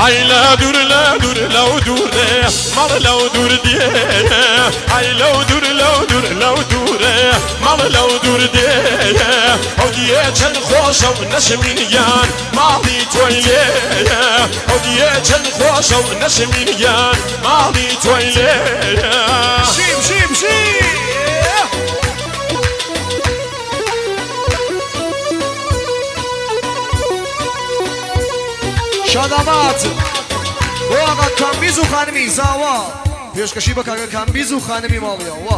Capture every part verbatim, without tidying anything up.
هاي لا دور لا دور لو دور مال لو دور دي هاي لو دور لو دور لو دور مال لو دور دي هودي چن خوش و نشمینیان مالی تویله هودی چن خوش و نشمینیان مالی تویله شیم شیم شیم شادامات و آقا کامبیز و خانمی زاوا پیشکشی بکن کامبیز و خانمی مالیا وا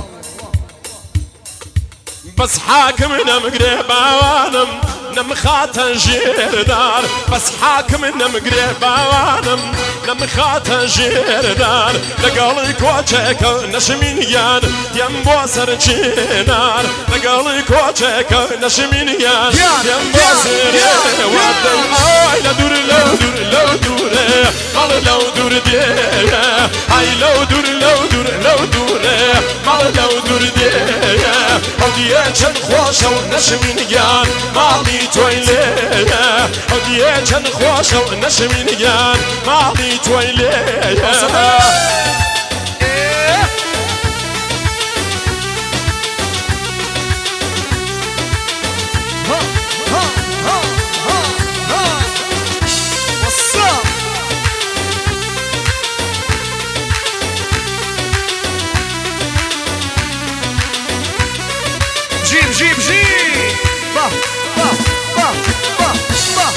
بس حاكم نمقرب عوانم نمخاتا جيردار بس حاكم نمقرب عوانم نمخاتا جيردار لقالي كوچك نشمينيان يم بوسر چينار لقالي كوچك نشمينيان يم بوسر وادن آي لدور لو دور لو دور مال لو دور دي هاي لو دور لو دور لو دور مال لو دور دي هودي چن خوش و نشمینیان مالی تویله هودی چن خوش و نشمینیان مالی تویله جيب جيب جيب با با با با با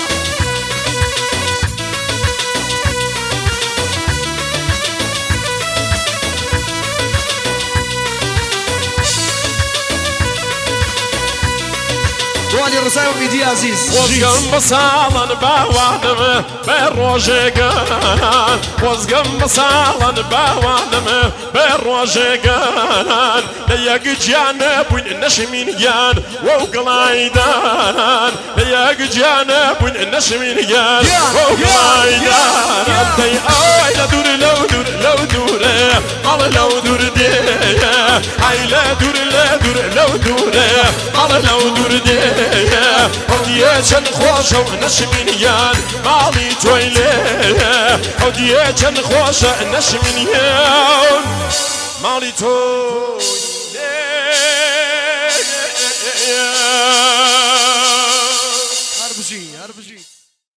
دواني الرسائل وميدي عزيز وزقم بصالن باوانم بروجيقان وزقم بصالن باوانم بروجيقان لياق جانب وين نشمينيان وقلايدان لياق جانب وين نشمينيان وقلايدان انتي اوي لا دور لو دور لو دور مال لو دور دي هاي لا دور لا دور لو دور مال لو دور دي هودي چن خوش و نشمینیان مالی تویله هودی چن خوش و نشمینیان مالی تویله